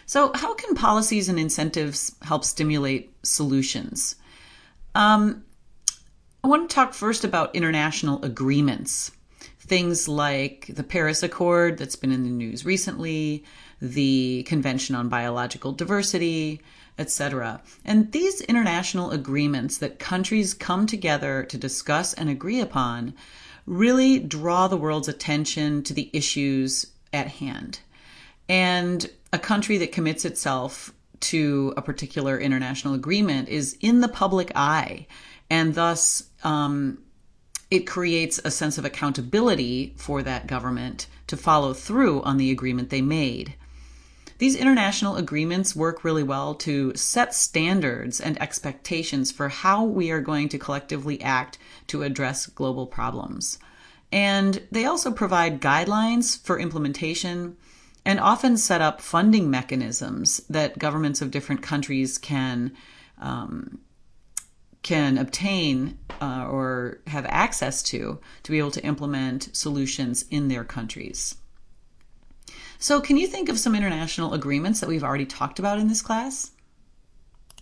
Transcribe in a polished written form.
So, how can policies and incentives help stimulate solutions? Um, I want to talk first about international agreements. Things like the Paris Accord that's been in the news recently, the Convention on Biological Diversity, etc. And these international agreements that countries come together to discuss and agree upon really draw the world's attention to the issues at hand. And a country that commits itself to a particular international agreement is in the public eye, and thus it creates a sense of accountability for that government to follow through on the agreement they made. These international agreements work really well to set standards and expectations for how we are going to collectively act to address global problems. And they also provide guidelines for implementation and often set up funding mechanisms that governments of different countries can obtain or have access to be able to implement solutions in their countries. So can you think of some international agreements that we've already talked about in this class?